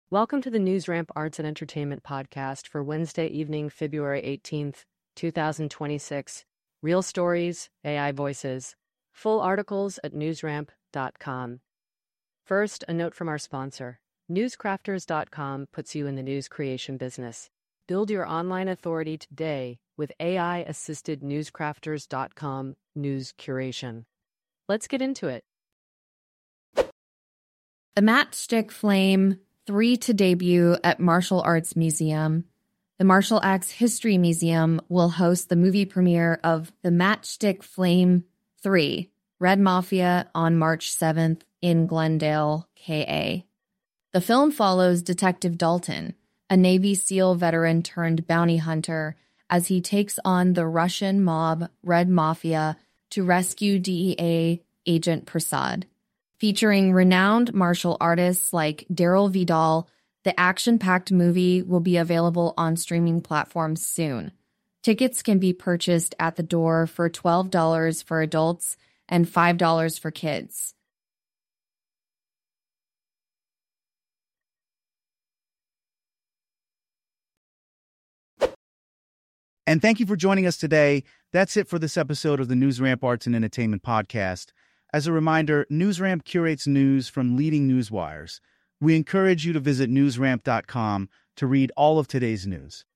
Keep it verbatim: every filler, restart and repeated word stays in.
Welcome to the NewsRamp Arts and Entertainment Podcast for Wednesday evening, February eighteenth, twenty twenty-six. Real stories, A I voices. Full articles at newsramp dot com. First, a note from our sponsor. newscrafters dot com puts you in the news creation business. Build your online authority today with A I-assisted newscrafters dot com news curation. Let's get into it. The Matchstick Flame three to debut at Martial Arts Museum. The Martial Arts History Museum will host the movie premiere of The Matchstick Flame three, Red Mafia, on March seventh in Glendale, K A. The film follows Detective Dalton, a Navy SEAL veteran turned bounty hunter, as he takes on the Russian mob Red Mafia to rescue D E A agent Prasad. Featuring renowned martial artists like Daryl Vidal, the action-packed movie will be available on streaming platforms soon. Tickets can be purchased at the door for twelve dollars for adults and five dollars for kids. And thank you for joining us today. That's it for this episode of the NewsRamp Arts and Entertainment Podcast. As a reminder, NewsRamp curates news from leading news wires. We encourage you to visit newsramp dot com to read all of today's news.